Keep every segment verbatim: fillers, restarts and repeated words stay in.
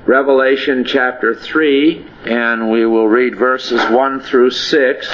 Revelation chapter three, and we will read verses one through six.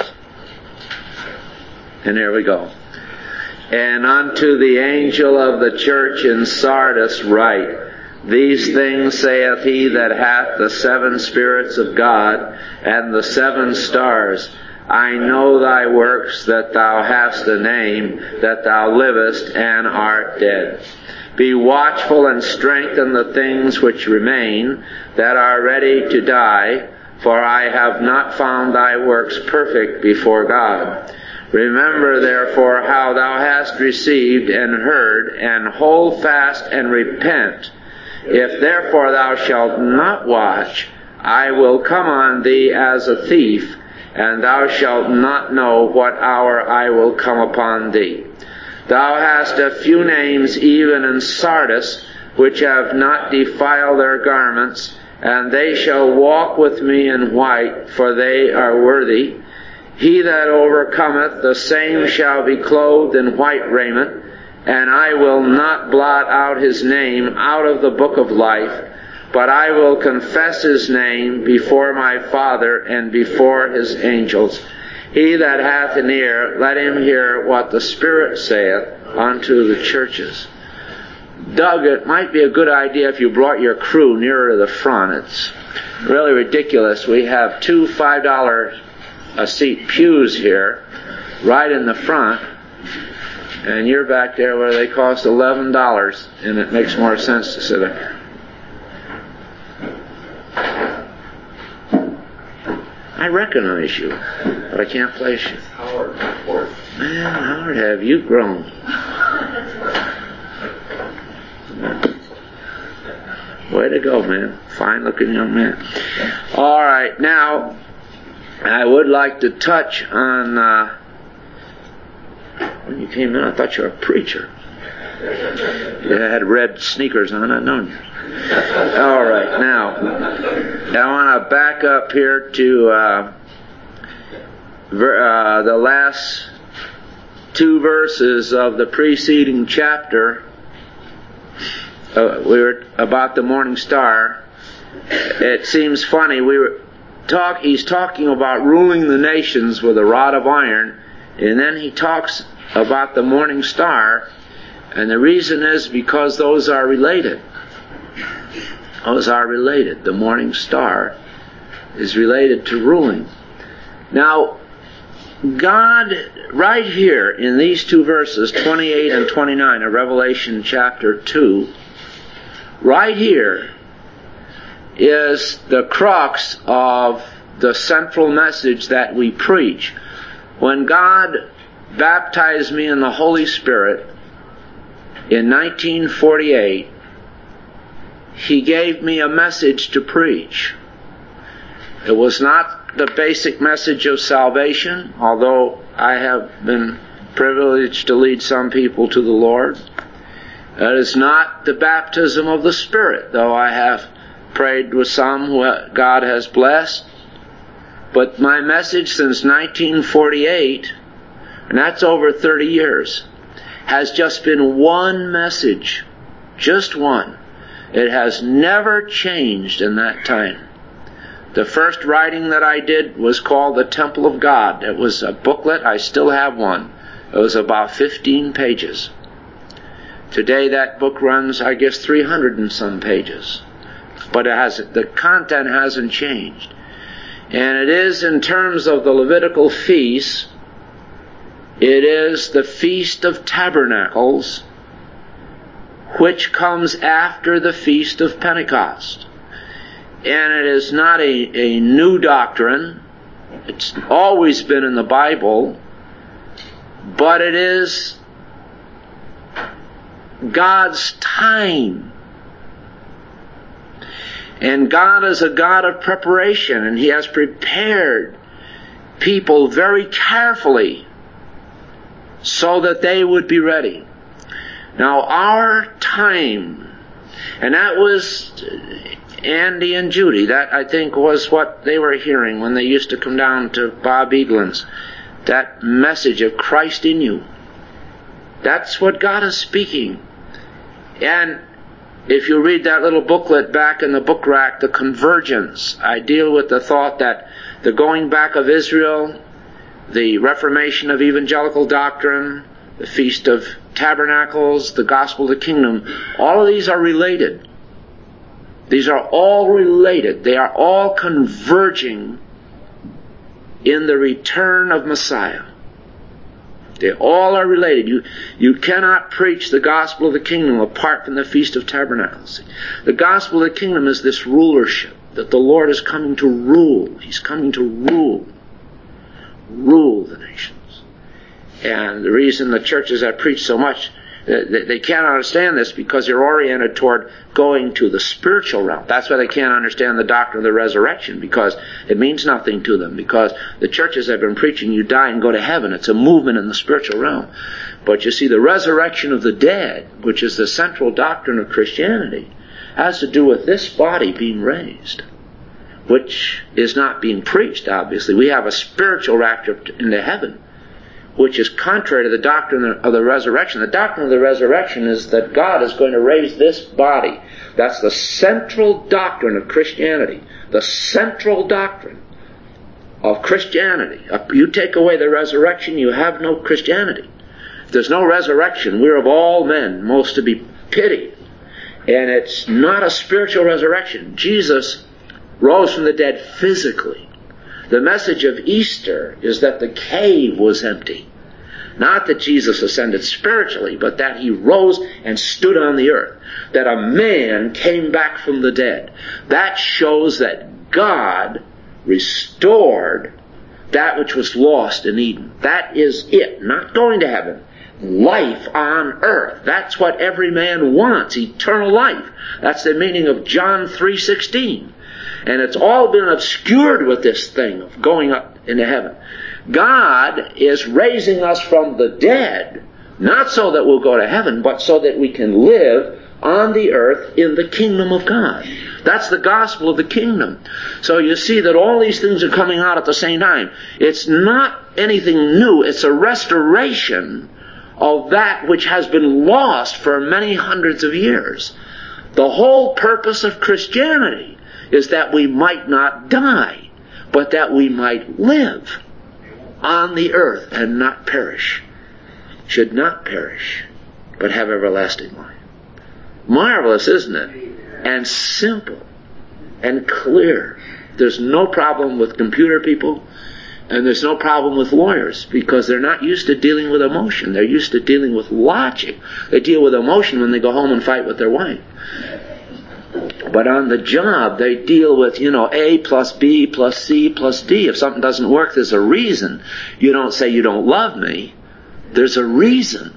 And here we go. And unto the angel of the church in Sardis write, These things saith he that hath the seven spirits of God and the seven stars. I know thy works, that thou hast a name, that thou livest and art dead. Be watchful and strengthen the things which remain, that are ready to die, for I have not found thy works perfect before God. Remember therefore how thou hast received and heard, and hold fast and repent. If therefore thou shalt not watch, I will come on thee as a thief, and thou shalt not know what hour I will come upon thee. Thou hast a few names even in Sardis, which have not defiled their garments, and they shall walk with me in white, for they are worthy. He that overcometh, the same shall be clothed in white raiment, and I will not blot out his name out of the book of life, but I will confess his name before my Father and before his angels. He that hath an ear, let him hear what the Spirit saith unto the churches. Doug, it might be a good idea if you brought your crew nearer to the front. It's really ridiculous. We have two five dollar a seat pews here, right in the front, and you're back there where they cost eleven dollars, and it makes more sense to sit there. I recognize you, but I can't place you. Howard, man, Howard, have you grown? Way to go, man. Fine-looking young man. All right, now, I would like to touch on, uh, when you came in, I thought you were a preacher. You had red sneakers on, I know you. All right, now, I want to back up here to uh, ver- uh, the last two verses of the preceding chapter. Uh, we were about the morning star. It seems funny. We were talk. He's talking about ruling the nations with a rod of iron, and then he talks about the morning star, and the reason is because those are related. Those are related. The morning star is related to ruling. Now, God, right here in these two verses, twenty-eight and twenty-nine of Revelation chapter two, right here is the crux of the central message that we preach. When God baptized me in the Holy Spirit in nineteen forty-eight, He gave me a message to preach. It was not the basic message of salvation, although I have been privileged to lead some people to the Lord. It is not the baptism of the Spirit, though I have prayed with some who God has blessed. But my message since nineteen forty-eight, and that's over thirty years, has just been one message. Just one. It has never changed in that time. The first writing that I did was called The Temple of God. It was a booklet. I still have one. It was about fifteen pages. Today that book runs, I guess, three hundred and some pages. But it has, the content hasn't changed. And it is in terms of the Levitical feasts, it is the Feast of Tabernacles, which comes after the Feast of Pentecost. And it is not a, a new doctrine. It's always been in the Bible. But it is God's time. And God is a God of preparation, and He has prepared people very carefully so that they would be ready. Now, our time, and that was Andy and Judy, that I think was what they were hearing when they used to come down to Bob Eaglin's, that message of Christ in you. That's what God is speaking. And If you read that little booklet back in the book rack, The Convergence, I deal with the thought that the going back of Israel, the reformation of evangelical doctrine, the Feast of Tabernacles, the Gospel of the Kingdom, all of these are related. These are all related. They are all converging in the return of Messiah. They all are related. You, you cannot preach the gospel of the kingdom apart from the Feast of Tabernacles. The gospel of the kingdom is this rulership, that the Lord is coming to rule. He's coming to rule. Rule the nations. And the reason the churches that preach so much, they, they can't understand this because they're oriented toward going to the spiritual realm. That's why they can't understand the doctrine of the resurrection, because it means nothing to them. Because the churches have been preaching, you die and go to heaven. It's a movement in the spiritual realm. But you see, the resurrection of the dead, which is the central doctrine of Christianity, has to do with this body being raised, which is not being preached, obviously. We have a spiritual rapture into heaven, which is contrary to the doctrine of the resurrection. The doctrine of the resurrection is that God is going to raise this body. That's the central doctrine of Christianity. The central doctrine of Christianity. You take away the resurrection, you have no Christianity. If there's no resurrection, we're of all men most to be pitied. And it's not a spiritual resurrection. Jesus rose from the dead physically. The message of Easter is that the cave was empty. Not that Jesus ascended spiritually, but that he rose and stood on the earth. That a man came back from the dead. That shows that God restored that which was lost in Eden. That is it. Not going to heaven. Life on earth. That's what every man wants. Eternal life. That's the meaning of John three sixteen. And it's all been obscured with this thing of going up into heaven. God is raising us from the dead, not so that we'll go to heaven, but so that we can live on the earth in the kingdom of God. That's the gospel of the kingdom. So you see that all these things are coming out at the same time. It's not anything new. It's a restoration of that which has been lost for many hundreds of years. The whole purpose of Christianity is that we might not die, but that we might live on the earth and not perish. Should not perish, but have everlasting life. Marvelous, isn't it? And simple and clear. There's no problem with computer people, and there's no problem with lawyers, because they're not used to dealing with emotion. They're used to dealing with logic. They deal with emotion when they go home and fight with their wife. But on the job, they deal with, you know, A plus B plus C plus D. If something doesn't work, there's a reason. You don't say you don't love me. There's a reason.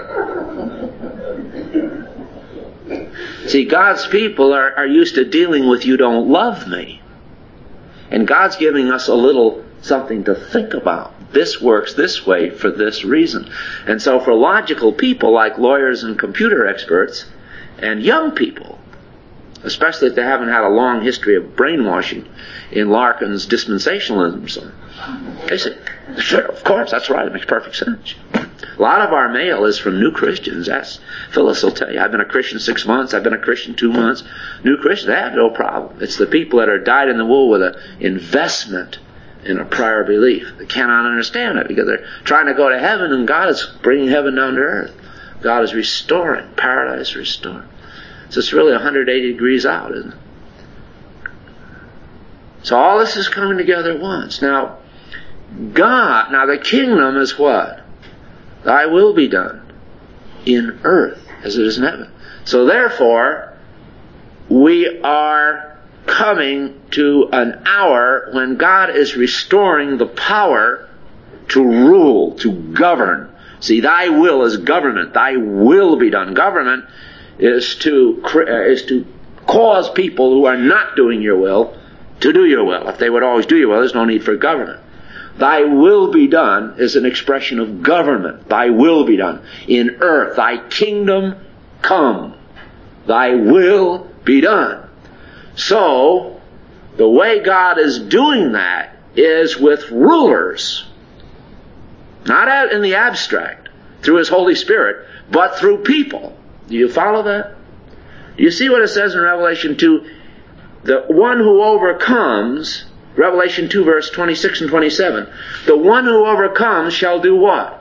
See, God's people are, are used to dealing with you don't love me. And God's giving us a little something to think about. This works this way for this reason. And so for logical people like lawyers and computer experts and young people, especially if they haven't had a long history of brainwashing in Larkin's dispensationalism, they say, sure, of course, that's right, it makes perfect sense. A lot of our mail is from new Christians. That's, Phyllis will tell you, I've been a Christian six months, I've been a Christian two months. New Christians, they have no problem. It's the people that are dyed in the wool with an investment in a prior belief. They cannot understand it because they're trying to go to heaven, and God is bringing heaven down to earth. God is restoring, paradise restored. So it's really one hundred eighty degrees out, isn't it? So all this is coming together at once. Now, God, now the kingdom is what? Thy will be done in earth as it is in heaven. So therefore, we are coming to an hour when God is restoring the power to rule, to govern. See, thy will is government. Thy will be done. Government is to is to cause people who are not doing your will to do your will. If they would always do your will, there's no need for government. Thy will be done is an expression of government. Thy will be done in earth. Thy kingdom come. Thy will be done. So, the way God is doing that is with rulers. Not in the abstract, through His Holy Spirit, but through people. Do you follow that? You see what it says in Revelation two? The one who overcomes, Revelation two verse twenty-six and twenty-seven, the one who overcomes shall do what?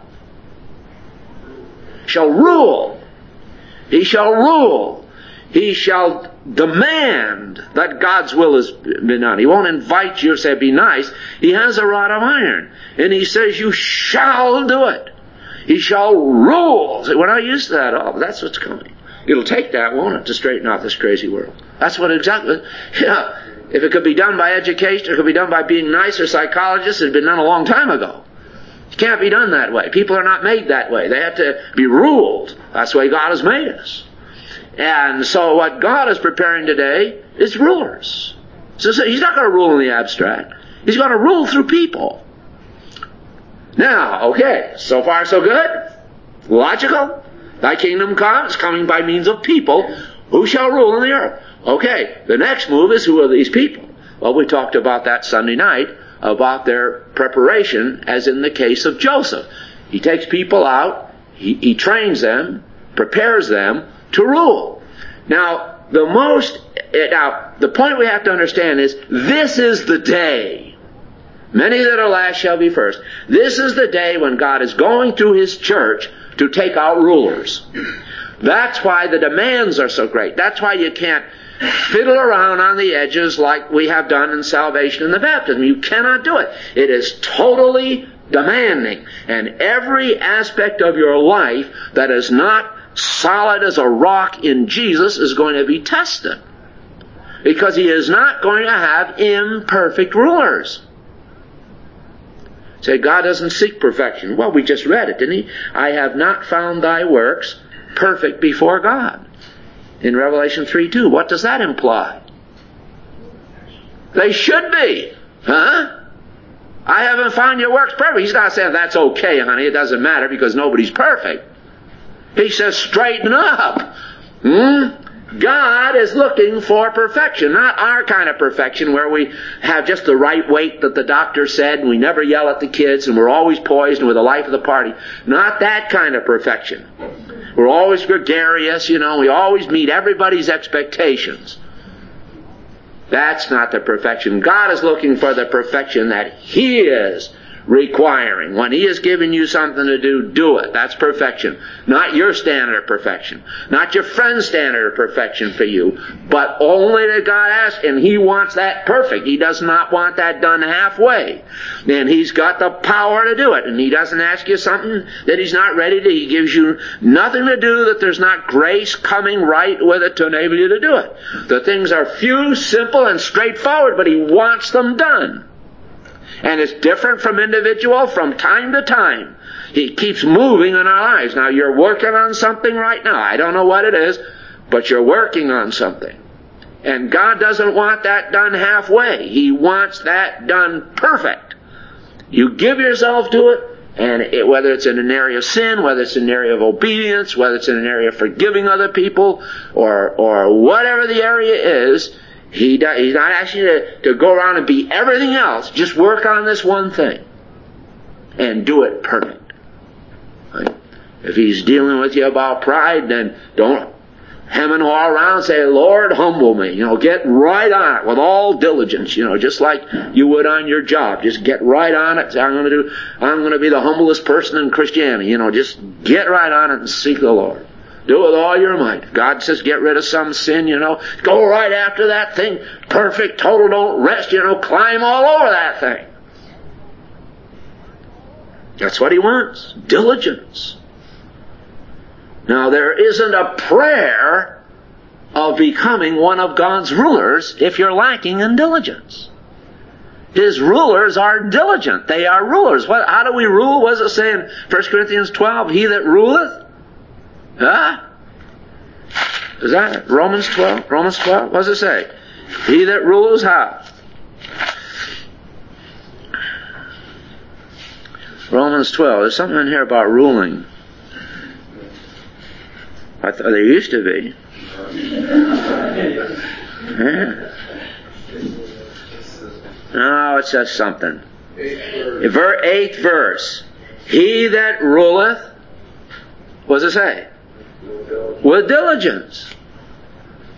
Shall rule. He shall rule. He shall demand that God's will has been done. He won't invite you to say, be nice. He has a rod of iron. And he says, you shall do it. He shall rule. We're not used to that at all, but that's what's coming. It'll take that, won't it, to straighten out this crazy world. That's what exactly, yeah. If it could be done by education, or it could be done by being nice or psychologists, it had been done a long time ago. It can't be done that way. People are not made that way. They have to be ruled. That's the way God has made us. And so what God is preparing today is rulers. So He's not going to rule in the abstract. He's going to rule through people. Now, okay, so far so good? Logical? Thy kingdom comes, coming by means of people who shall rule in the earth. Okay, the next move is, who are these people? Well, we talked about that Sunday night, about their preparation, as in the case of Joseph. He takes people out, he, he trains them, prepares them to rule. Now, the most, now, the point we have to understand is, this is the day. Many that are last shall be first. This is the day when God is going through His church to take out rulers. That's why the demands are so great. That's why you can't fiddle around on the edges like we have done in salvation and the baptism. You cannot do it. It is totally demanding. And every aspect of your life that is not solid as a rock in Jesus is going to be tested. Because He is not going to have imperfect rulers. Say, God doesn't seek perfection. Well, we just read it, didn't He? I have not found thy works perfect before God. In Revelation three two. What does that imply? They should be. Huh? I haven't found your works perfect. He's not saying that's okay, honey. It doesn't matter because nobody's perfect. He says straighten up. Hmm? God is looking for perfection, not our kind of perfection where we have just the right weight that the doctor said and we never yell at the kids and we're always poised and we're the life of the party. Not that kind of perfection. We're always gregarious, you know, we always meet everybody's expectations. That's not the perfection. God is looking for the perfection that He is requiring. When He has given you something to do, do it. That's perfection. Not your standard of perfection. Not your friend's standard of perfection for you. But only that God asks, and He wants that perfect. He does not want that done halfway. And He's got the power to do it. And He doesn't ask you something that He's not ready to. He gives you nothing to do that there's not grace coming right with it to enable you to do it. The things are few, simple, and straightforward, but He wants them done. And it's different from individual from time to time. He keeps moving in our lives. Now, you're working on something right now. I don't know what it is, but you're working on something. And God doesn't want that done halfway. He wants that done perfect. You give yourself to it, and it, whether it's in an area of sin, whether it's in an area of obedience, whether it's in an area of forgiving other people, or, or whatever the area is, He does, He's not asking you to, to go around and be everything else. Just work on this one thing. And do it perfect. Right? If He's dealing with you about pride, then don't hem and haw around and say, Lord, humble me. You know, get right on it with all diligence. You know, just like you would on your job. Just get right on it. Say, I'm going to do, I'm going to be the humblest person in Christianity. You know, just get right on it and seek the Lord. Do it with all your might. God says get rid of some sin, you know. Go right after that thing. Perfect, total, don't rest, you know. Climb all over that thing. That's what He wants. Diligence. Now, there isn't a prayer of becoming one of God's rulers if you're lacking in diligence. His rulers are diligent. They are rulers. What, how do we rule? What does it say in First Corinthians twelve? He that ruleth? Huh? Is that Romans twelve? Romans twelve? What does it say? He that rules how? Romans twelve. There's something in here about ruling. I thought there used to be. Yeah. No, it says something. Eighth verse. He that ruleth, what does it say? With diligence.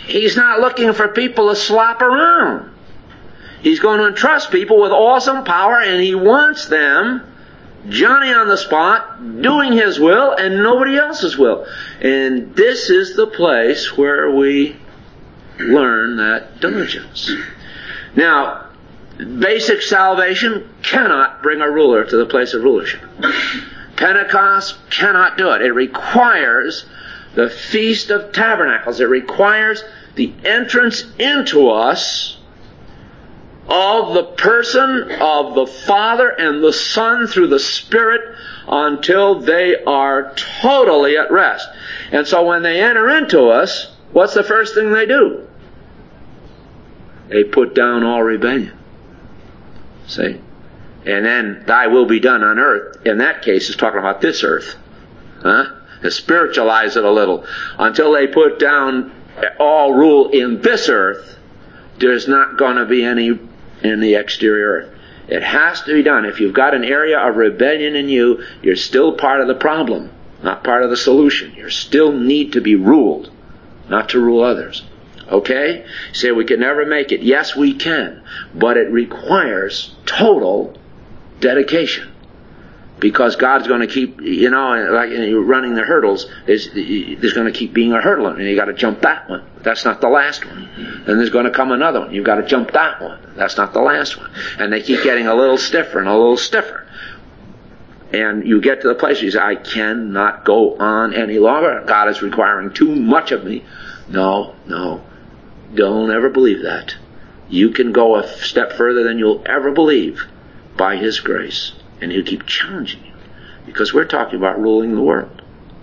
He's not looking for people to slop around. He's going to entrust people with awesome power, and He wants them, Johnny on the spot, doing His will and nobody else's will. And this is the place where we learn that diligence. Now, basic salvation cannot bring a ruler to the place of rulership. Pentecost cannot do it. It requires the Feast of Tabernacles. It requires the entrance into us of the person of the Father and the Son through the Spirit until they are totally at rest. And so when they enter into us, what's the first thing they do? They put down all rebellion. See? And then, thy will be done on earth. In that case, it's talking about this earth. Huh? To spiritualize it a little. Until they put down all rule in this earth, there's not going to be any in the exterior earth. It has to be done. If you've got an area of rebellion in you, you're still part of the problem, not part of the solution. You still need to be ruled, not to rule others. Okay? You say we can never make it. Yes, we can. But it requires total dedication. Because God's going to keep, you know, like you're running the hurdles, there's, there's going to keep being a hurdle, and you've got to jump that one. That's not the last one. Then there's going to come another one. You've got to jump that one. That's not the last one. And they keep getting a little stiffer and a little stiffer. And you get to the place where you say, I cannot go on any longer. God is requiring too much of me. No, no. Don't ever believe that. You can go a step further than you'll ever believe by His grace. And He'll keep challenging you. Because we're talking about ruling the world.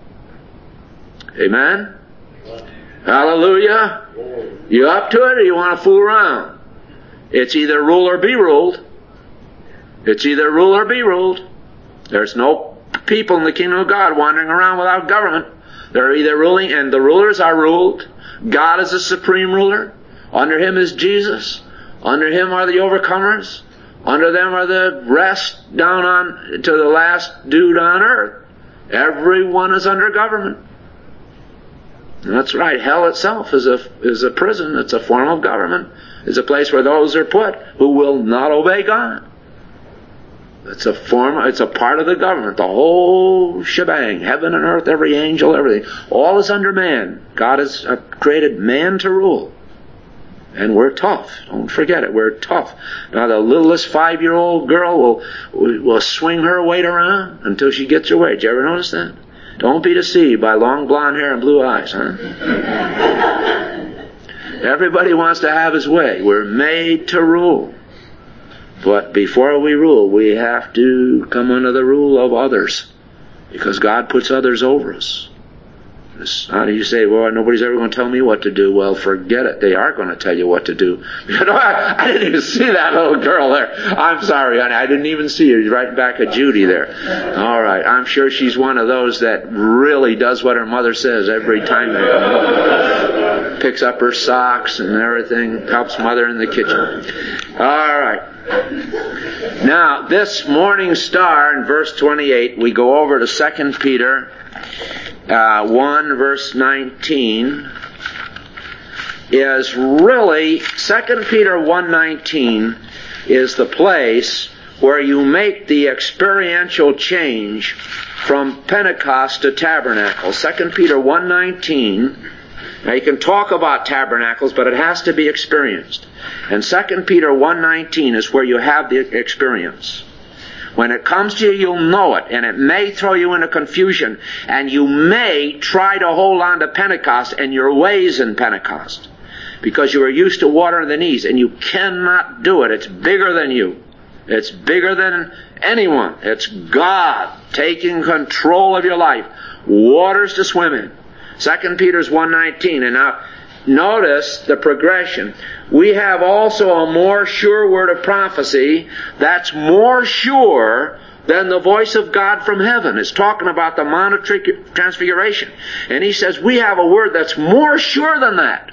Amen? Hallelujah? You up to it, or you want to fool around? It's either rule or be ruled. It's either rule or be ruled. There's no people in the kingdom of God wandering around without government. They're either ruling, and the rulers are ruled. God is the supreme ruler. Under Him is Jesus. Under Him are the overcomers. Under them are the rest down on to the last dude on earth. Everyone is under government. And that's right. Hell itself is a is a prison. It's a form of government. It's a place where those are put who will not obey God. It's a form. It's a part of the government. The whole shebang, heaven and earth, every angel, everything, all is under man. God has created man to rule. And we're tough. Don't forget it. We're tough. Now the littlest five-year-old girl will, will swing her weight around until she gets her way. Did you ever notice that? Don't be deceived by long blonde hair and blue eyes, huh? Everybody wants to have his way. We're made to rule. But before we rule, we have to come under the rule of others. Because God puts others over us. How do you say, well, nobody's ever going to tell me what to do? Well, forget it. They are going to tell you what to do. I, I didn't even see that little girl there. I'm sorry, honey. I didn't even see her. Right back at Judy there. All right. I'm sure she's one of those that really does what her mother says every time. Picks up her socks and everything. Helps mother in the kitchen. All right. Now, this morning star in verse twenty-eight, we go over to Second Peter Uh, one verse nineteen is really, Second Peter one nineteen is the place where you make the experiential change from Pentecost to tabernacle. Second Peter one nineteen, now you can talk about tabernacles, but it has to be experienced. And Second Peter one nineteen is where you have the experience. When it comes to you, you'll know it, and it may throw you into confusion, and you may try to hold on to Pentecost and your ways in Pentecost, because you are used to water in the knees, and you cannot do it. It's bigger than you. It's bigger than anyone. It's God taking control of your life. Waters to swim in. Second Peter one nineteen, and now notice the progression. We have also a more sure word of prophecy that's more sure than the voice of God from heaven. It's talking about the Mount of Transfiguration. And he says we have a word that's more sure than that.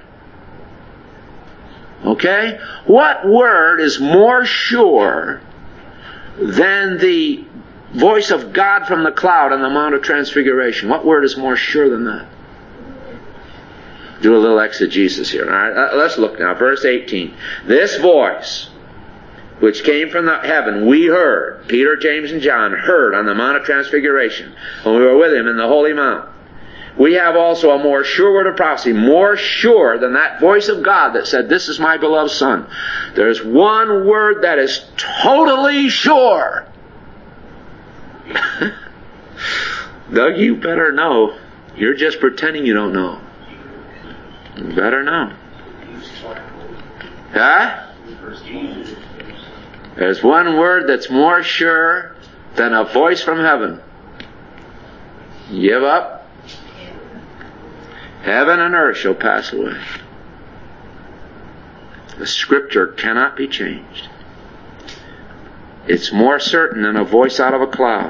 Okay? What word is more sure than the voice of God from the cloud on the Mount of Transfiguration? What word is more sure than that? Do a little exegesis here. All right, let's look now. Verse eighteen. This voice, which came from the heaven, we heard. Peter, James, and John heard on the Mount of Transfiguration when we were with him in the Holy Mount. We have also a more sure word of prophecy, more sure than that voice of God that said, "This is my beloved Son." There's one word that is totally sure. Doug, you better know. You're just pretending you don't know. You better know. Huh? There's one word that's more sure than a voice from heaven. Give up. Heaven and earth shall pass away. The Scripture cannot be changed. It's more certain than a voice out of a cloud.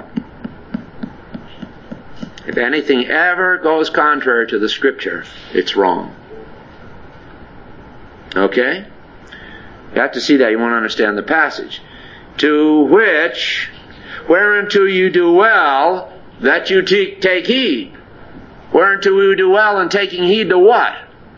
If anything ever goes contrary to the Scripture, it's wrong. Okay? You have to see that. You want to understand the passage. To which, whereunto you do well, that you te- take heed. Whereunto we do well in taking heed to what?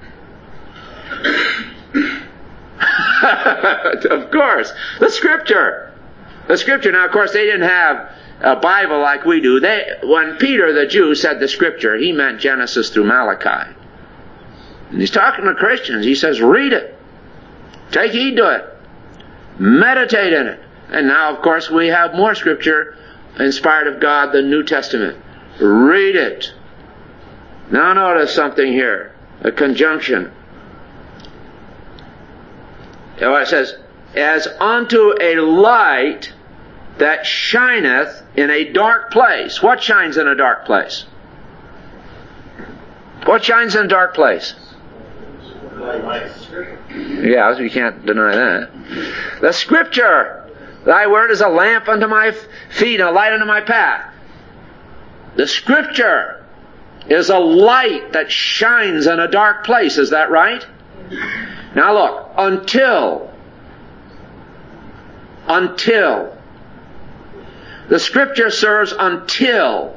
Of course, the Scripture. The Scripture. Now, of course, they didn't have a Bible like we do. They, when Peter the Jew said the Scripture, he meant Genesis through Malachi. And he's talking to Christians. He says, read it. Take heed to it. Meditate in it. And now, of course, we have more Scripture inspired of God than New Testament. Read it. Now notice something here. A conjunction. It says, as unto a light that shineth in a dark place. What shines in a dark place? What shines in a dark place? Yeah, you can't deny that. The Scripture. Thy word is a lamp unto my feet and a light unto my path. The Scripture is a light that shines in a dark place. Is that right? Now look, until, until, the Scripture serves until,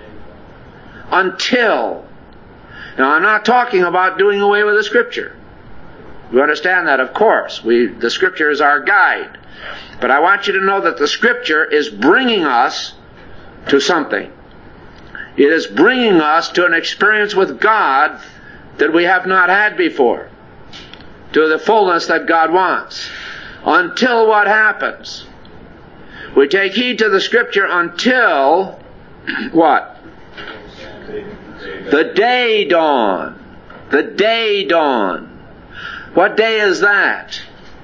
until. Now I'm not talking about doing away with the Scripture. You understand that, of course. We, the Scripture is our guide. But I want you to know that the Scripture is bringing us to something. It is bringing us to an experience with God that we have not had before. To the fullness that God wants. Until what happens? We take heed to the Scripture until what? The day dawn. The day dawn. What day is that?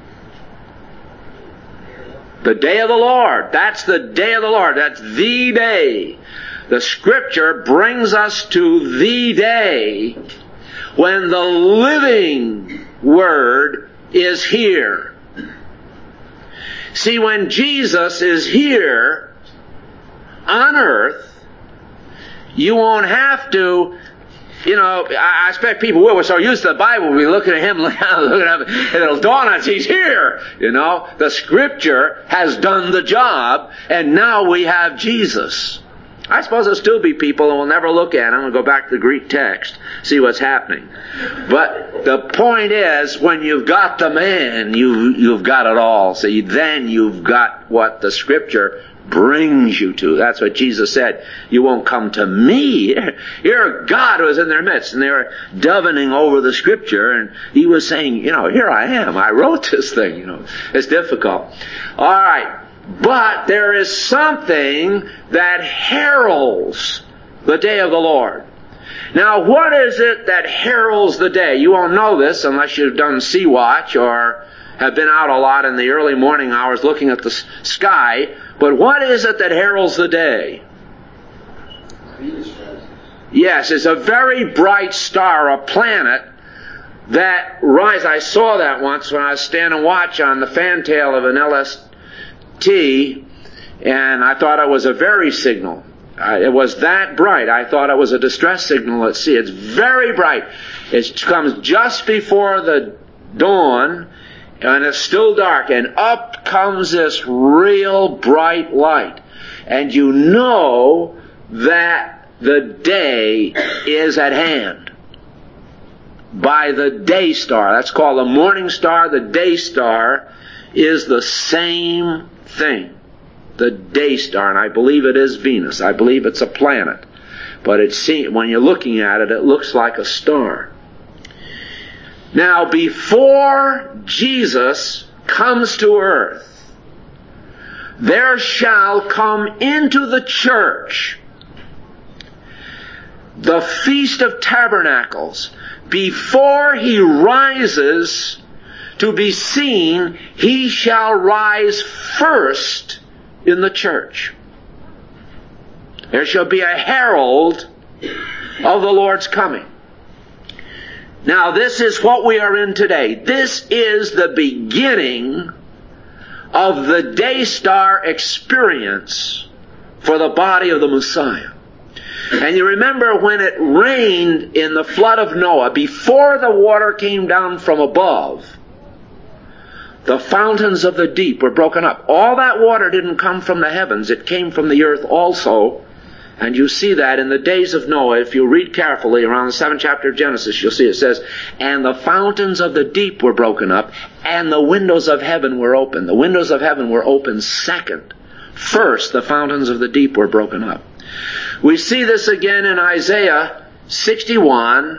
The day of the Lord. That's the day of the Lord. That's the day. The Scripture brings us to the day when the living Word is here. See, when Jesus is here on earth, you won't have to, you know, I expect people will. We're so used to the Bible, we'll be looking at Him, looking at Him, and it'll dawn on us, He's here. You know, the Scripture has done the job, and now we have Jesus. I suppose there'll still be people and we'll never look at them and go back to the Greek text, see what's happening. But the point is, when you've got the man, you, you've got it all. So you, then you've got what the Scripture brings you to. That's what Jesus said. You won't come to me. Here God was in their midst, and they were davening over the Scripture, and He was saying, you know, here I am. I wrote this thing. You know, it's difficult. All right. But there is something that heralds the day of the Lord. Now, what is it that heralds the day? You won't know this unless you've done Sea Watch or have been out a lot in the early morning hours looking at the sky. But what is it that heralds the day? Yes, it's a very bright star, a planet that rises. I saw that once when I was standing watch on the fantail of an L S T, and I thought it was a very signal. Uh, it was that bright. I thought it was a distress signal at sea. It's very bright. It comes just before the dawn, and it's still dark, and up comes this real bright light. And you know that the day is at hand. by the day star. That's called the morning star. The day star is the same thing. The day star, and I believe it is Venus. I believe it's a planet. But it see, when you're looking at it, it looks like a star. Now, before Jesus comes to earth, there shall come into the church the Feast of Tabernacles. Before he rises to be seen, he shall rise first in the church. There shall be a herald of the Lord's coming. Now, this is what we are in today. This is the beginning of the day star experience for the body of the Messiah. And you remember when it rained in the flood of Noah, before the water came down from above, the fountains of the deep were broken up. All that water didn't come from the heavens. It came from the earth also. And you see that in the days of Noah. If you read carefully around the seventh chapter of Genesis, you'll see it says, and the fountains of the deep were broken up, and the windows of heaven were opened. The windows of heaven were opened second. First, the fountains of the deep were broken up. We see this again in Isaiah sixty-one,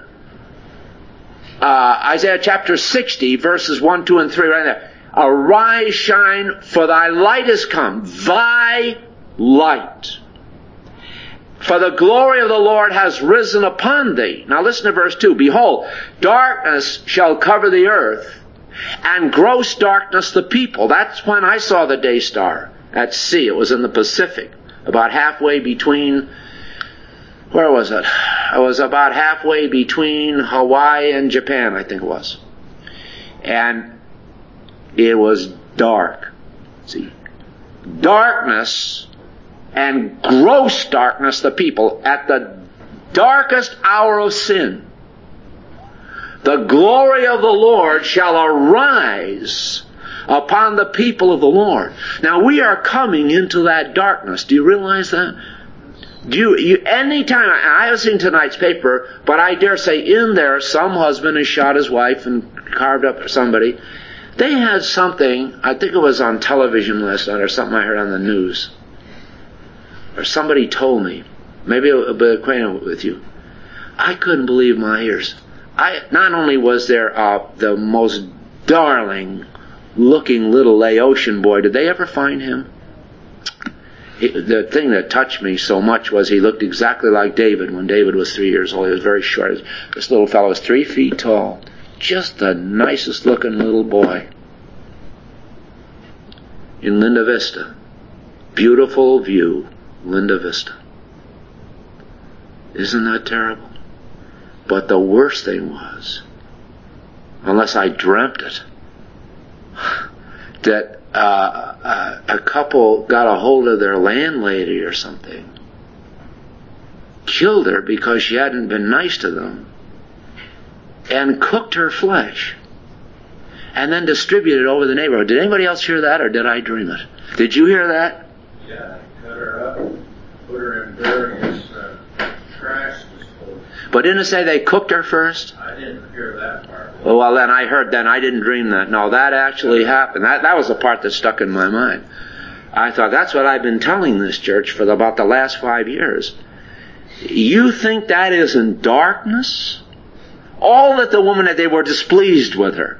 uh, Isaiah chapter sixty, verses one, two, and three, right there. Arise, shine, for thy light is come, thy light. For the glory of the Lord has risen upon thee. Now listen to verse two. Behold, darkness shall cover the earth, and gross darkness the people. That's when I saw the day star at sea. It was in the Pacific, about halfway between, where was it? It was about halfway between Hawaii and Japan, I think it was. And it was dark. See, darkness and gross darkness the people at the darkest hour of sin. The glory of the Lord shall arise upon the people of the Lord. Now we are coming into that darkness. Do you realize that? Do you, you anytime, I haven't seen tonight's paper, but I dare say in there some husband has shot his wife and carved up somebody. They had something, I think it was on television last night or something I heard on the news. Or somebody told me. Maybe I'll be acquainted with you. I couldn't believe my ears. I not only was there uh, the most darling looking little Laotian boy. Did they ever find him? He, the thing that touched me so much was he looked exactly like David when David was three years old. He was very short. This little fellow was three feet tall. Just the nicest looking little boy. In Linda Vista. Beautiful view. Linda Vista. Isn't that terrible? But the worst thing was, unless I dreamt it, that uh, a couple got a hold of their landlady or something, killed her because she hadn't been nice to them, and cooked her flesh, and then distributed it over the neighborhood. Did anybody else hear that, or did I dream it? Did you hear that? Yeah, cut her up, put her in various uh, trash disposal. But didn't it say they cooked her first? I didn't hear that part. Oh, well, then I heard then. I didn't dream that. No, that actually happened. That that was the part that stuck in my mind. I thought, that's what I've been telling this church for about the last five years. You think that isn't darkness? All that the woman, that they were displeased with her.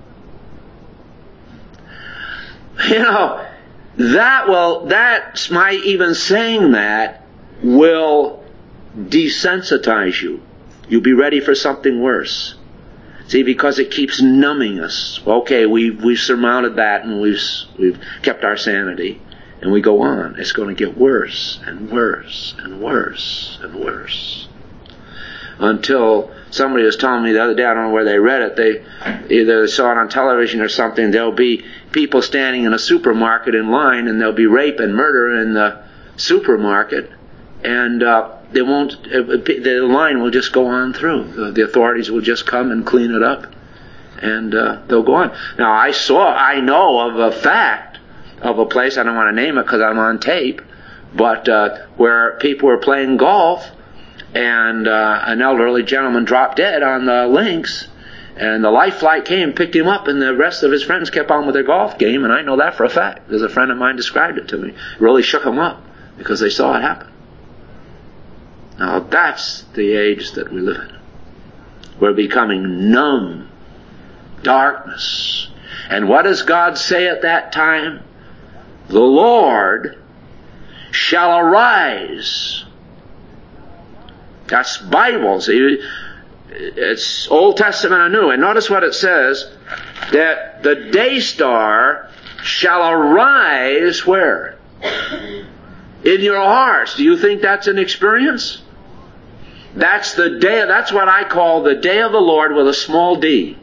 You know, that will, that's my even saying that will desensitize you. You'll be ready for something worse. See, because it keeps numbing us. Okay, we've, we've surmounted that and we've, we've kept our sanity. And we go on. It's going to get worse and worse and worse and worse. Until somebody was telling me the other day, I don't know where they read it, they either saw it on television or something, there'll be people standing in a supermarket in line and there'll be rape and murder in the supermarket, and uh, they won't, the line will just go on through. The authorities will just come and clean it up, and uh, they'll go on. Now, I saw, I know of a fact of a place, I don't want to name it because I'm on tape, but uh, where people were playing golf, and uh, an elderly gentleman dropped dead on the links, and the life flight came, picked him up, and the rest of his friends kept on with their golf game, and I know that for a fact, because a friend of mine described it to me. It really shook him up, because they saw it happen. Now that's the age that we live in. We're becoming numb. Darkness. And what does God say at that time? The Lord shall arise. That's Bible. See, it's Old Testament and New. And notice what it says, that the day star shall arise where? In your hearts. Do you think that's an experience? That's the day, that's what I call the day of the Lord with a small d.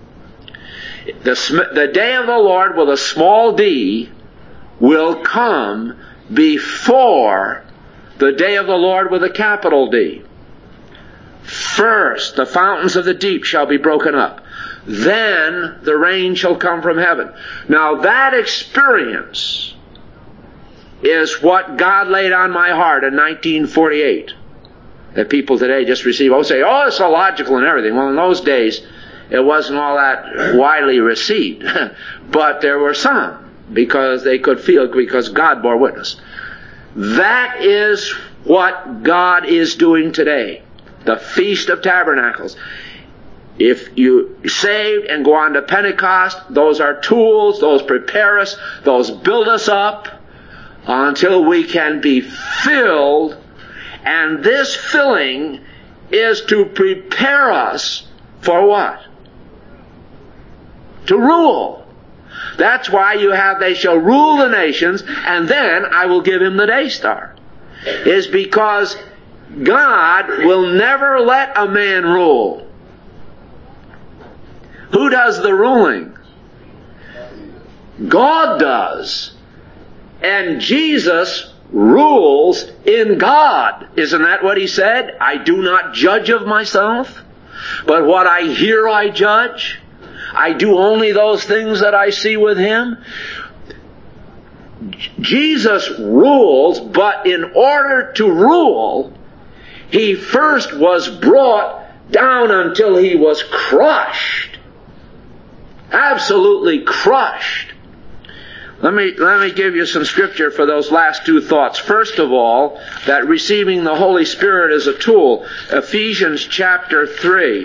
The, the day of the Lord with a small d will come before the day of the Lord with a capital D. First, the fountains of the deep shall be broken up. Then the rain shall come from heaven. Now that experience is what God laid on my heart in nineteen forty-eight. That people today just receive, oh, say, oh, it's illogical and everything. Well, in those days, it wasn't all that widely received. But there were some, because they could feel, because God bore witness. That is what God is doing today. The Feast of Tabernacles. If you saved and go on to Pentecost, those are tools, those prepare us, those build us up until we can be filled. And this filling is to prepare us for what? To rule. That's why you have, they shall rule the nations, and then I will give him the day star. Is because God will never let a man rule. Who does the ruling? God does. And Jesus rules in God. Isn't that what he said? I do not judge of myself, but what I hear I judge. I do only those things that I see with him. Jesus rules, but in order to rule, he first was brought down until he was crushed. Absolutely crushed. Let me, let me give you some scripture for those last two thoughts. First of all, that receiving the Holy Spirit is a tool. Ephesians chapter three.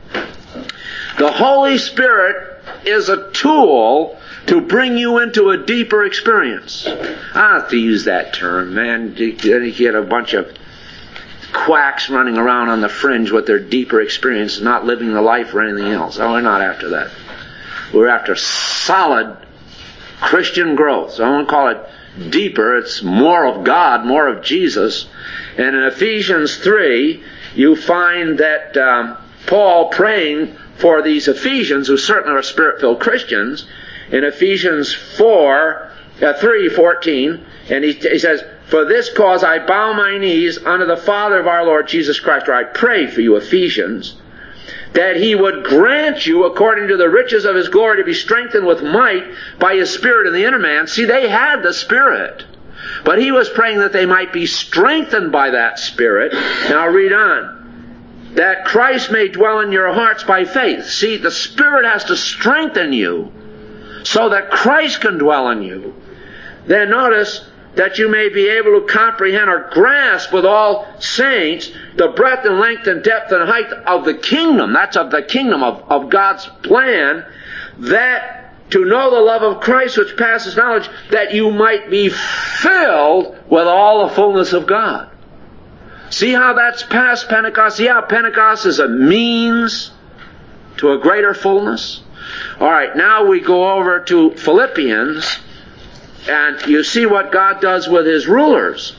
The Holy Spirit is a tool to bring you into a deeper experience. I don't have to use that term, man. Then you get a bunch of quacks running around on the fringe with their deeper experience, not living the life or anything else. Oh, we're not after that. We're after solid Christian growth. So I won't call it deeper. It's more of God, more of Jesus. And in Ephesians three, you find that um, Paul praying for these Ephesians, who certainly are Spirit-filled Christians, in Ephesians four, uh, three fourteen, and he, he says, for this cause I bow my knees unto the Father of our Lord Jesus Christ, or I pray for you, Ephesians, that he would grant you, according to the riches of his glory, to be strengthened with might by his Spirit in the inner man. See, they had the Spirit, but he was praying that they might be strengthened by that Spirit. Now read on. That Christ may dwell in your hearts by faith. See, the Spirit has to strengthen you so that Christ can dwell in you. Then notice, that you may be able to comprehend or grasp with all saints the breadth and length and depth and height of the kingdom. That's of the kingdom of, of God's plan. That to know the love of Christ which passes knowledge, that you might be filled with all the fullness of God. See how that's past Pentecost? See how Pentecost is a means to a greater fullness? Alright, now we go over to Philippians. And you see what God does with his rulers.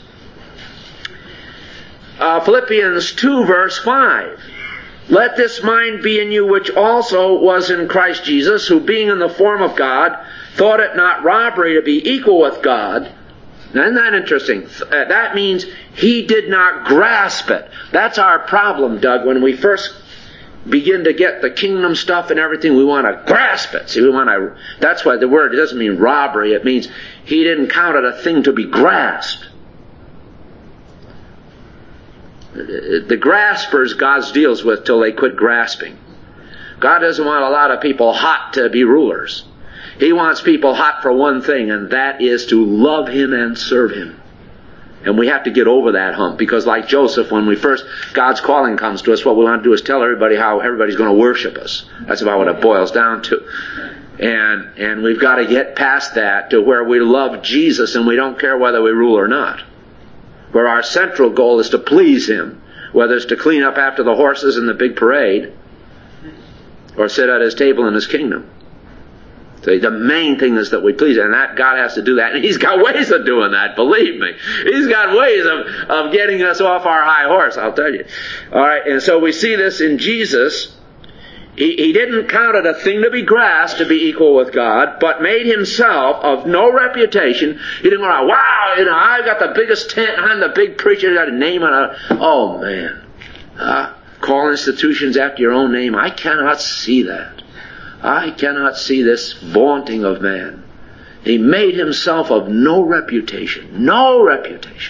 Uh, Philippians two verse five. Let this mind be in you which also was in Christ Jesus, who being in the form of God, thought it not robbery to be equal with God. Now, isn't that interesting? That means he did not grasp it. That's our problem, Doug, when we first begin to get the kingdom stuff and everything, we want to grasp it. See, we want to, that's why the word, it doesn't mean robbery, it means he didn't count it a thing to be grasped. The graspers God deals with till they quit grasping. God doesn't want a lot of people hot to be rulers. He wants people hot for one thing, and that is to love Him and serve Him. And we have to get over that hump, because like Joseph, when we first, God's calling comes to us, what we want to do is tell everybody how everybody's going to worship us. That's about what it boils down to. And, and we've got to get past that to where we love Jesus and we don't care whether we rule or not. Where our central goal is to please Him, whether it's to clean up after the horses in the big parade or sit at His table in His kingdom. So the main thing is that we please Him, and that God has to do that, and He's got ways of doing that, believe me. He's got ways of, of getting us off our high horse, I'll tell you. Alright, and so we see this in Jesus. He, he didn't count it a thing to be grasped to be equal with God, but made Himself of no reputation. He didn't go around, wow, you know, I've got the biggest tent, I'm the big preacher, got a name on it. Oh man. Uh, call institutions after your own name. I cannot see that. I cannot see this vaunting of man. He made Himself of no reputation. No reputation.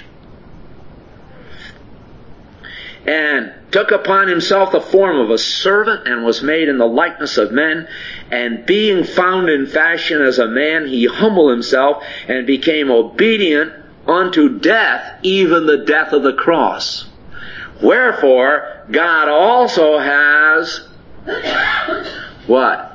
And took upon Himself the form of a servant, and was made in the likeness of men. And being found in fashion as a man, He humbled Himself, and became obedient unto death, even the death of the cross. Wherefore, God also has what?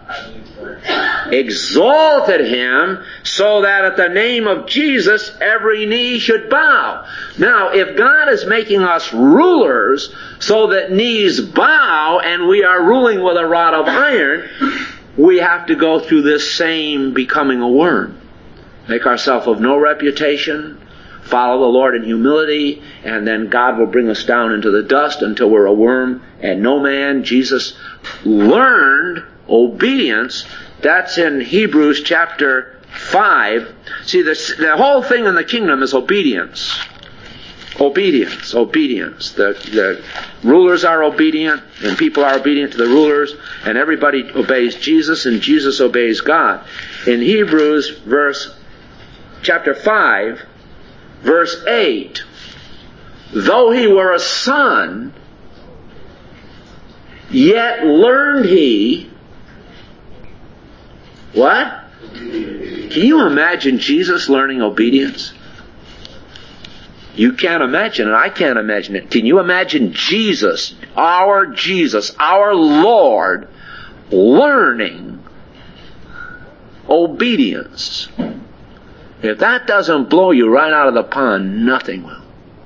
Exalted Him, so that at the name of Jesus every knee should bow. Now, if God is making us rulers so that knees bow and we are ruling with a rod of iron, we have to go through this same becoming a worm. Make ourselves of no reputation, follow the Lord in humility, and then God will bring us down into the dust until we're a worm and no man. Jesus learned obedience. That's in Hebrews chapter five. See, this, the whole thing in the kingdom is obedience. Obedience, obedience. The, the rulers are obedient, and people are obedient to the rulers, and everybody obeys Jesus, and Jesus obeys God. In Hebrews verse chapter five, verse eight, though he were a son, yet learned he what? Can you imagine Jesus learning obedience? You can't imagine it. I can't imagine it. Can you imagine Jesus, our Jesus, our Lord, learning obedience? If that doesn't blow you right out of the pond, nothing will.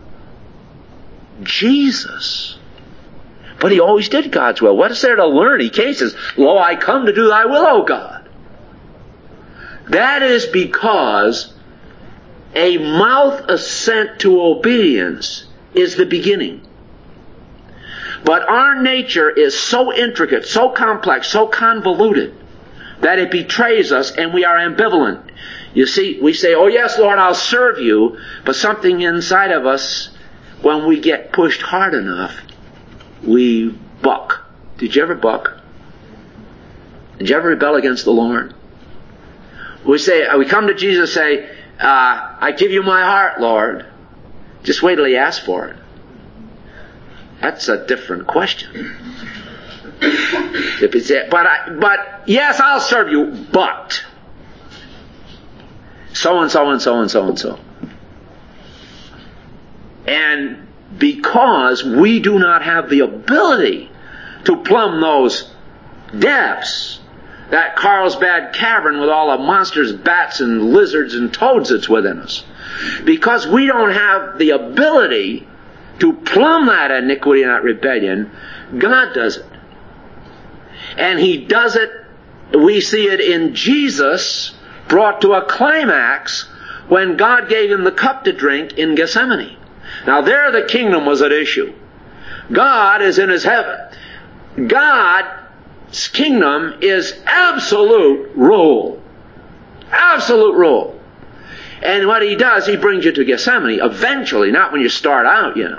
Jesus. But He always did God's will. What is there to learn? He came and says, lo, I come to do thy will, O God. That is because a mouth assent to obedience is the beginning. But our nature is so intricate, so complex, so convoluted, that it betrays us and we are ambivalent. You see, we say, oh yes, Lord, I'll serve you, but something inside of us, when we get pushed hard enough, we buck. Did you ever buck? Did you ever rebel against the Lord? We say, we come to Jesus and say, uh, I give you my heart, Lord. Just wait till He asks for it. That's a different question. If it's, but, I, but yes, I'll serve you, but so and so and so and so and so. And because we do not have the ability to plumb those depths, that Carlsbad cavern with all the monsters, bats and lizards and toads that's within us, because we don't have the ability to plumb that iniquity and that rebellion, God does it. And He does it, we see it in Jesus, brought to a climax when God gave Him the cup to drink in Gethsemane. Now there the kingdom was at issue. God is in His heaven. God's kingdom is absolute rule. Absolute rule. And what He does, He brings you to Gethsemane eventually, not when you start out, you know,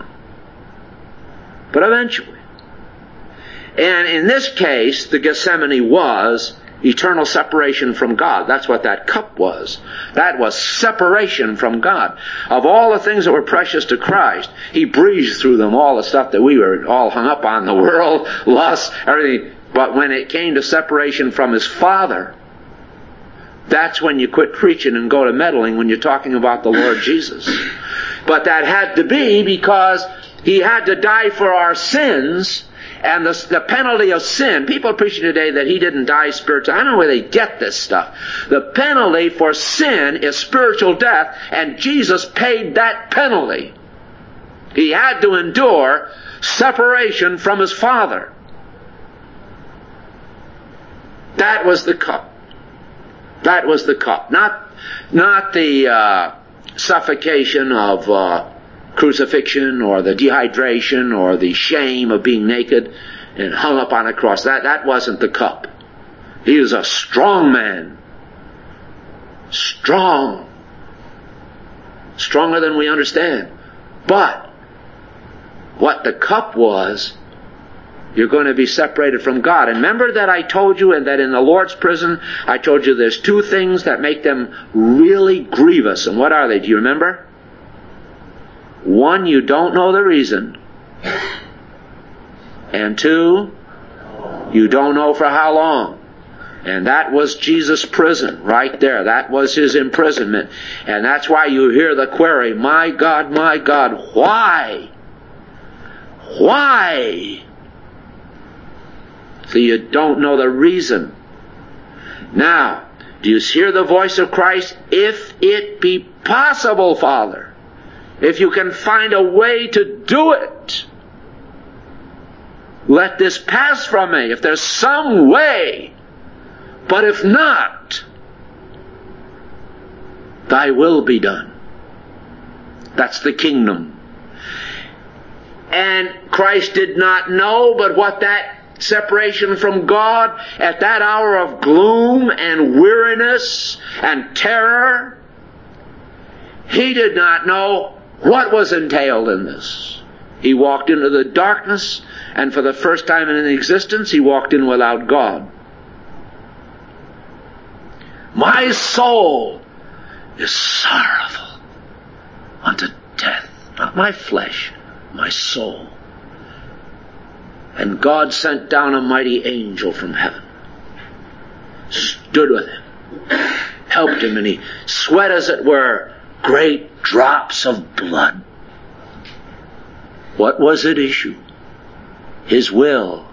but eventually. And in this case, the Gethsemane was Eternal separation from God. That's what that cup was. That was separation from God. Of all the things that were precious to Christ, He breezed through them all the stuff that we were all hung up on, the world, lust, everything. But when it came to separation from His Father, that's when you quit preaching and go to meddling when you're talking about the Lord Jesus. But that had to be because He had to die for our sins. And the, the penalty of sin, people are preaching today that He didn't die spiritually. I don't know where they get this stuff. The penalty for sin is spiritual death, and Jesus paid that penalty. He had to endure separation from His Father. That was the cup. That was the cup. Not, not the uh, suffocation of Uh, crucifixion, or the dehydration, or the shame of being naked and hung up on a cross. That, that wasn't the cup. He was a strong man. Strong. Stronger than we understand. But what the cup was, you're going to be separated from God. And remember that I told you, and that in the Lord's prison, I told you there's two things that make them really grievous. And what are they? Do you remember? One, you don't know the reason. And two, you don't know for how long. And that was Jesus' prison right there. That was His imprisonment. And that's why you hear the query, my God, my God, why? Why? So you don't know the reason. Now, do you hear the voice of Christ? If it be possible, Father, if you can find a way to do it, let this pass from me. If there's some way. But if not, Thy will be done. That's the kingdom. And Christ did not know but what that separation from God at that hour of gloom and weariness and terror, He did not know what was entailed in this. He walked into the darkness, and for the first time in existence, He walked in without God. My soul is sorrowful unto death. Not my flesh, my soul. And God sent down a mighty angel from heaven, stood with Him, helped Him, and He sweat, as it were, great drops of blood. What was at issue? His will.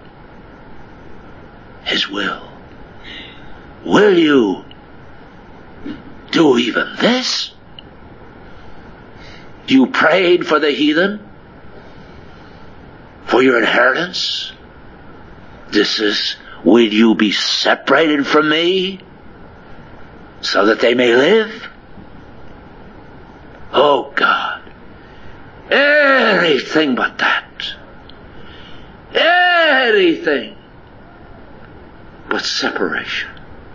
His will. Will you do even this? You prayed for the heathen, for your inheritance. This is, will you be separated from me so that they may live? Oh God, anything but that. Anything but separation.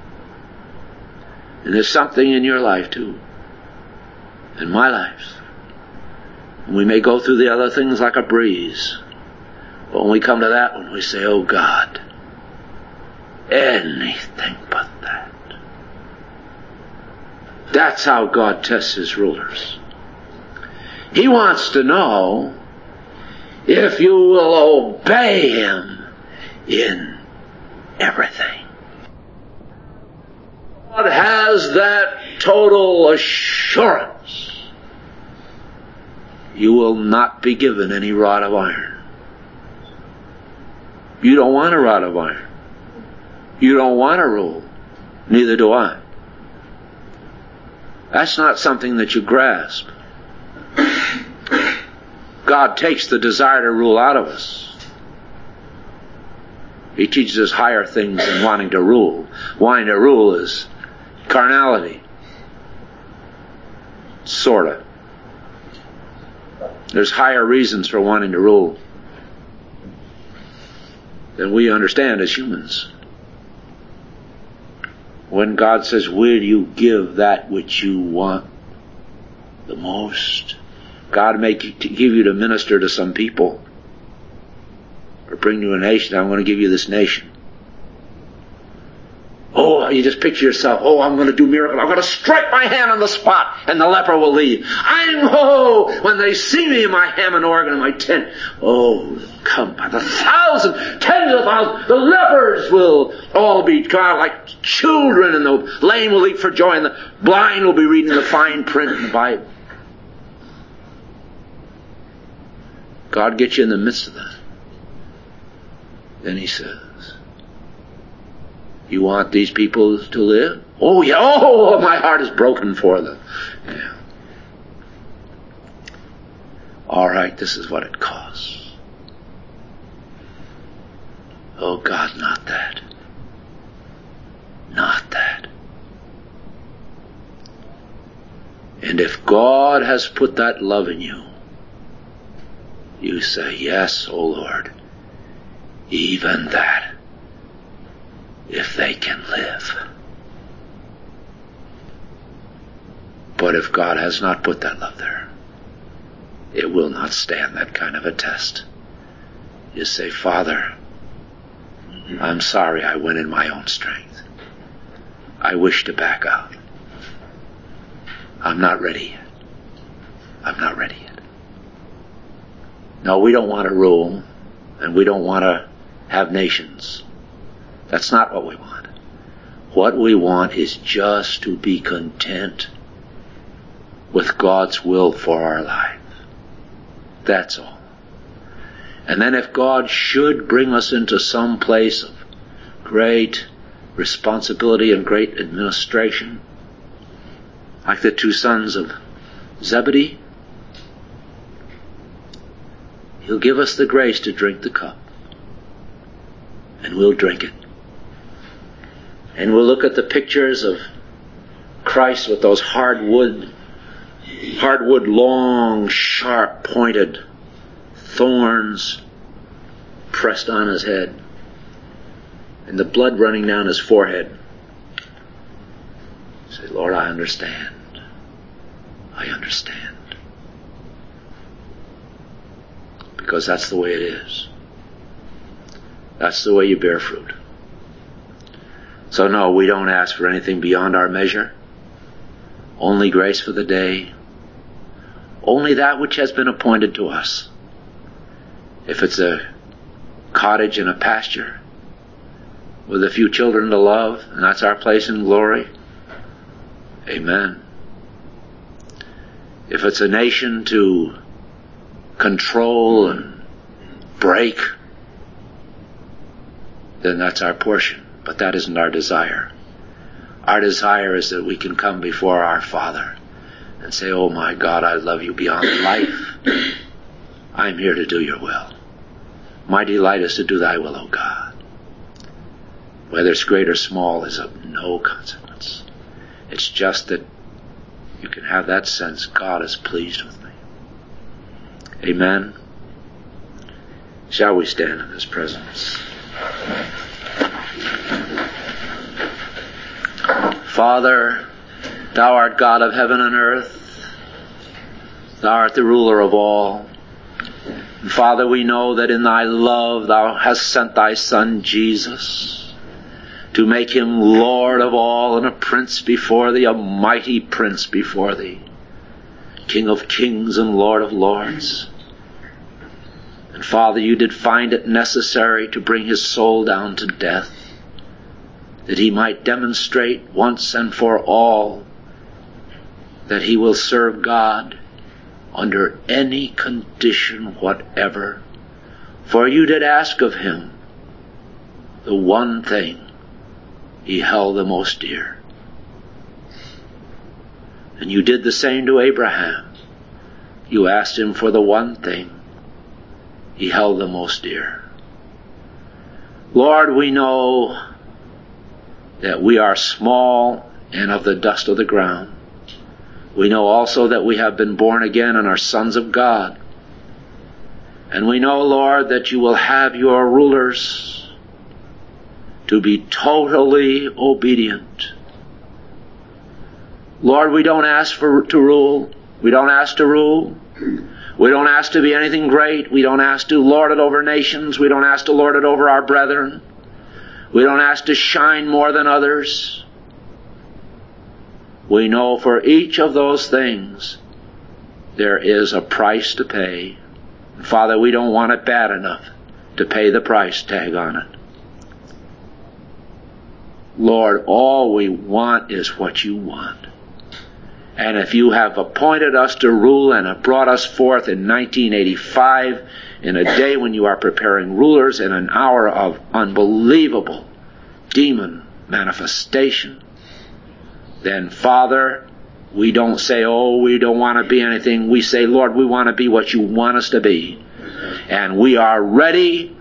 And there's something in your life too, in my life. And we may go through the other things like a breeze, but when we come to that one, we say, oh God, anything but that. That's how God tests His rulers. He wants to know if you will obey Him in everything. God has that total assurance. You will not be given any rod of iron. You don't want a rod of iron. You don't want a rule. Neither do I. That's not something that you grasp. God takes the desire to rule out of us. He teaches us higher things than wanting to rule. Wanting to rule is carnality. Sorta. There's higher reasons for wanting to rule than we understand as humans. When God says, will you give that which you want the most? God may give you to minister to some people or bring you a nation. I want to give you this nation. Oh, you just picture yourself, oh, I'm going to do miracle. I'm going to strike my hand on the spot and the leper will leave. I'm, oh, when they see me in my Hammond organ in my tent, oh, come by the thousand, tens of thousands, the lepers will all be God like children, and the lame will leap for joy, and the blind will be reading the fine print in the Bible. God gets you in the midst of that. Then he says, you want these people to live? Oh, yeah. Oh, my heart is broken for them. Yeah. All right, this is what it costs. Oh, God, not that. Not that. And if God has put that love in you, you say, yes, O Lord, even that, if they can live. But if God has not put that love there, it will not stand that kind of a test. You say, Father, I'm sorry I went in my own strength. I wish to back out. I'm not ready yet. I'm not ready yet. No, we don't want to rule, and we don't want to have nations. That's not what we want. What we want is just to be content with God's will for our life. That's all. And then if God should bring us into some place of great responsibility and great administration, like the two sons of Zebedee, He'll give us the grace to drink the cup. And we'll drink it. And we'll look at the pictures of Christ with those hardwood, hardwood, long, sharp, pointed thorns pressed on his head, and the blood running down his forehead. Say, Lord, I understand. I understand. Because that's the way it is. That's the way you bear fruit. So no, we don't ask for anything beyond our measure. Only grace for the day. Only that which has been appointed to us. If it's a cottage in a pasture with a few children to love, and that's our place in glory, amen. If it's a nation to control and break, then that's our portion. But that isn't our desire. Our desire is that we can come before our Father and say, oh my God, I love you beyond life. I'm here to do your will. My delight is to do thy will, O God. Whether it's great or small is of no consequence. It's just that you can have that sense God is pleased with me. Amen. Shall we stand in His presence? Father, thou art God of heaven and earth. Thou art the ruler of all. And Father, we know that in thy love thou hast sent thy Son Jesus to make him Lord of all and a prince before thee, a mighty prince before thee, King of kings and Lord of lords. And Father, you did find it necessary to bring his soul down to death, that he might demonstrate once and for all that he will serve God under any condition whatever. For you did ask of him the one thing he held the most dear. And you did the same to Abraham. You asked him for the one thing he held the most dear. Lord, we know that we are small and of the dust of the ground. We know also that we have been born again and are sons of God. And we know, Lord, that you will have your rulers to be totally obedient. Lord, we don't ask for to rule. We don't ask to rule. We don't ask to be anything great. We don't ask to lord it over nations. We don't ask to lord it over our brethren. We don't ask to shine more than others. We know for each of those things there is a price to pay. Father, we don't want it bad enough to pay the price tag on it. Lord, all we want is what you want. And if you have appointed us to rule and have brought us forth in nineteen eighty-five, in a day when you are preparing rulers, in an hour of unbelievable demon manifestation, then, Father, we don't say, oh, we don't want to be anything. We say, Lord, we want to be what you want us to be. And we are ready,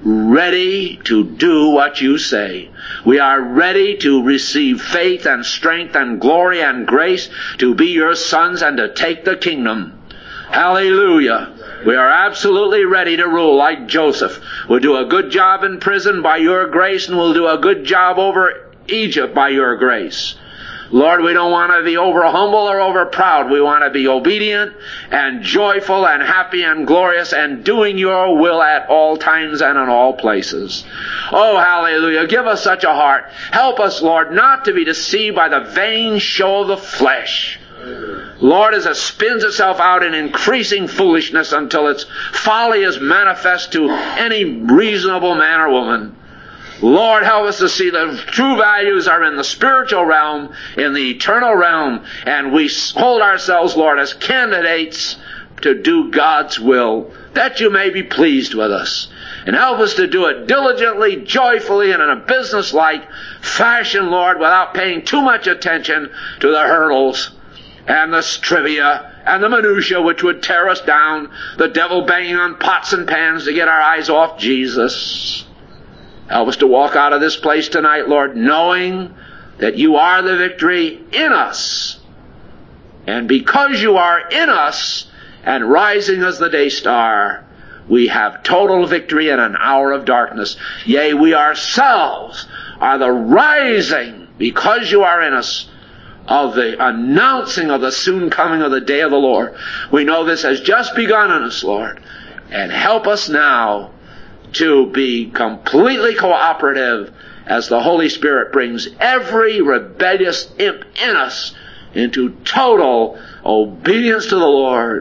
ready to do what you say. We are ready to receive faith and strength and glory and grace to be your sons and to take the kingdom. Hallelujah. We are absolutely ready to rule like Joseph. We'll do a good job in prison by your grace, and we'll do a good job over Egypt by your grace. Lord, we don't want to be over humble or over proud. We want to be obedient and joyful and happy and glorious and doing your will at all times and in all places. Oh, hallelujah. Give us such a heart. Help us, Lord, not to be deceived by the vain show of the flesh. Lord, as it spins itself out in increasing foolishness until its folly is manifest to any reasonable man or woman. Lord, help us to see the true values are in the spiritual realm, in the eternal realm, and we hold ourselves, Lord, as candidates to do God's will, that you may be pleased with us. And help us to do it diligently, joyfully, and in a business-like fashion, Lord, without paying too much attention to the hurdles and the trivia and the minutiae which would tear us down, the devil banging on pots and pans to get our eyes off Jesus. Help us to walk out of this place tonight, Lord, knowing that you are the victory in us. And because you are in us and rising as the day star, we have total victory in an hour of darkness. Yea, we ourselves are the rising, because you are in us, of the announcing of the soon coming of the day of the Lord. We know this has just begun in us, Lord. And help us now to be completely cooperative as the Holy Spirit brings every rebellious imp in us into total obedience to the Lord,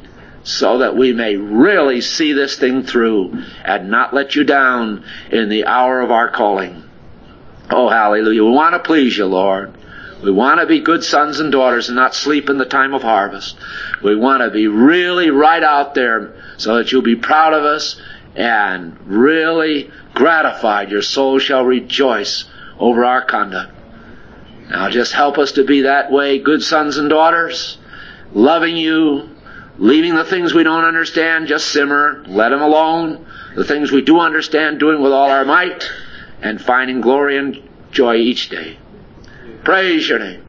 so that we may really see this thing through and not let you down in the hour of our calling. Oh, hallelujah. We want to please you, Lord. We want to be good sons and daughters and not sleep in the time of harvest. We want to be really right out there so that you'll be proud of us and really gratified. Your soul shall rejoice over our conduct. Now just help us to be that way, good sons and daughters, loving you, leaving the things we don't understand, just simmer, let them alone. The things we do understand, doing with all our might, and finding glory and joy each day. Praise your name.